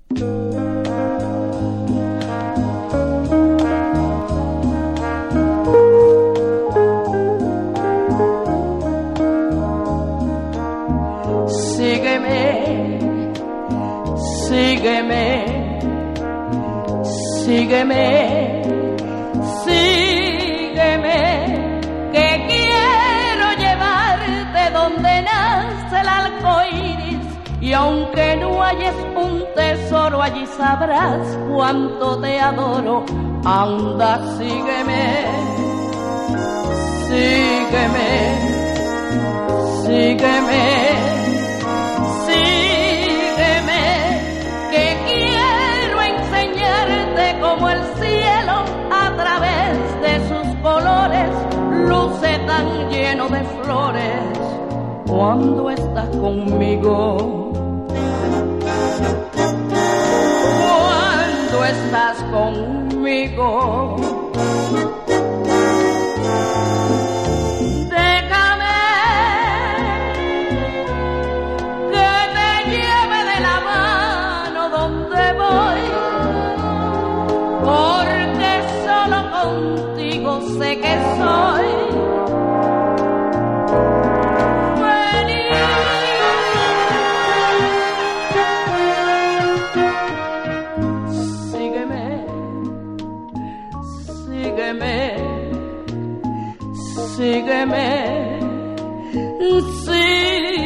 Sígueme, sígueme, que quiero llevarte donde nace el arco iris, y aunque no halles un tesoro, allí sabrás cuánto te adoro. Anda, sígueme, sígueme, sígueme, sígueme, que quiero enseñarte como el cielo a través de sus colores luce tan lleno de flores cuando estás conmigo. Cuando estás conmigo. Porque solo contigo sé que soy feliz. Sígueme, sígueme, sígueme, sígueme.